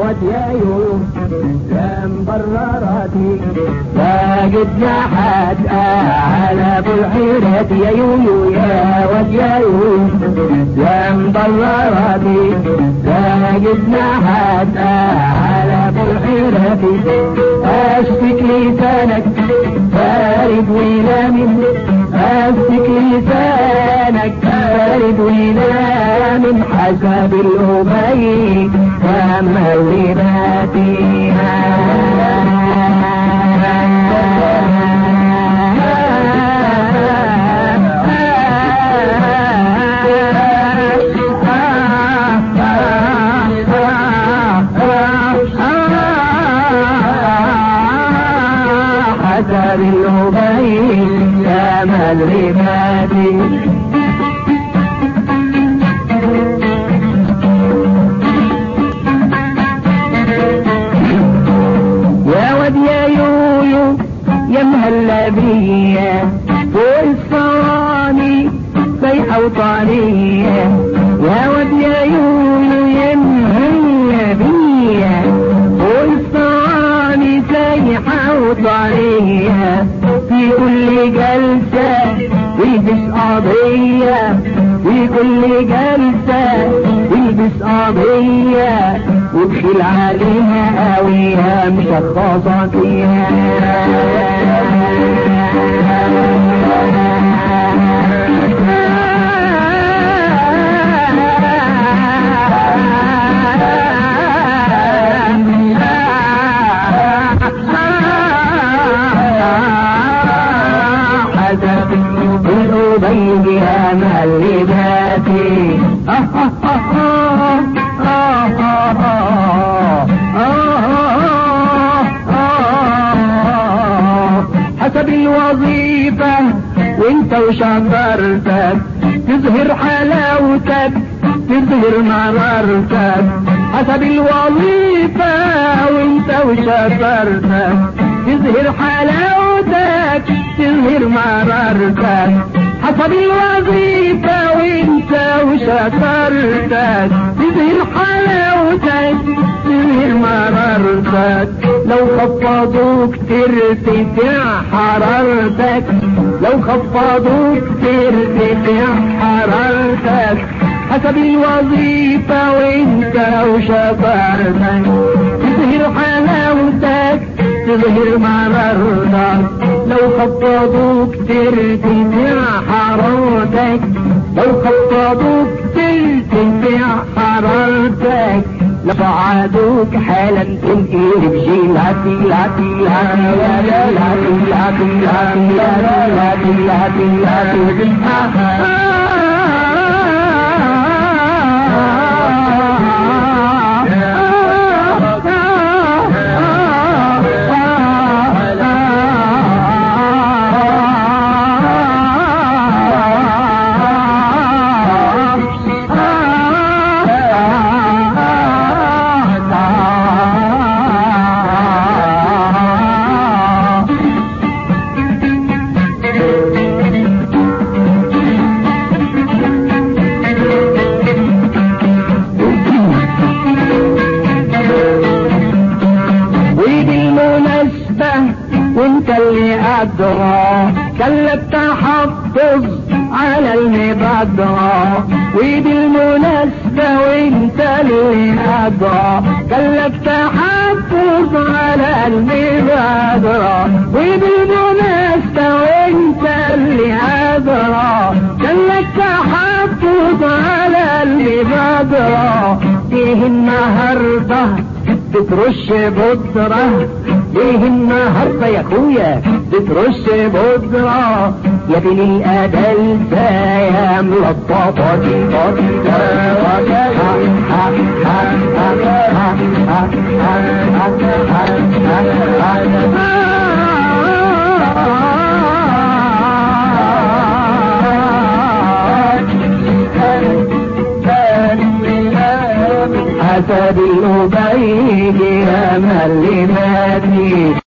واد يا يوم يا مبرراتي فاقدنا حد على ابو الحيرات يا يوم يا واد يا يوم يا مبرراتي فاقدنا حد على ابو الحيرات اشتك لسانك بارد ويلامن أمسك لسانك بارد ويلامن حسب الأبي وأما اللي باتيها حسب الأبي كما الرمادي يا ود يا يويو يا مهلا بيا فوق الصواني صيحة وطانية يا ود يا يويو يا مهلا بيا فوق الصواني صيحة وطانية في كل جلسة يلبس قضية في كل جلسة يلبس قضية وبخيل عليها قويها مشخصة فيها بيجيها مهلباتي حسب الوظيفة وانت وشطارتك تظهر حلاوتك تظهر مرارتك حسب الوظيفة وانت وشطارتك تظهر حلاوتك تظهر مرارتك حسب الوظيفة وانت وشطارتك تظهر حلاوتك تظهر مرارتك لو خفضوك ترتفع حرارتك لو خفضوك ترتفع حرارتك حسب الوظيفة وانت وشطارتك تظهر حلاوتك تظهر مرارتك لو خفضوك ترتفع حرارتك لو خفضوك ترتفع حرارتك لبعدوك حالا تنقير بجيلاتي لاتي لاتي لاتي لاتي لاتي لاتي لاتي وانت اللي أدرى كلب تحفظ على المبادرة ودي المناسبة وانت اللي أدرى كلب تحفظ على المبادرة ودي المناسبة وانت اللي أدرى كلب تحفظ على المبادرة فيه النهاردة بترش بودرة ليه النهارده يا اخويا بترش بودرة يا بني الادل يا ملطفة حسب الأبيض يا مهلباتي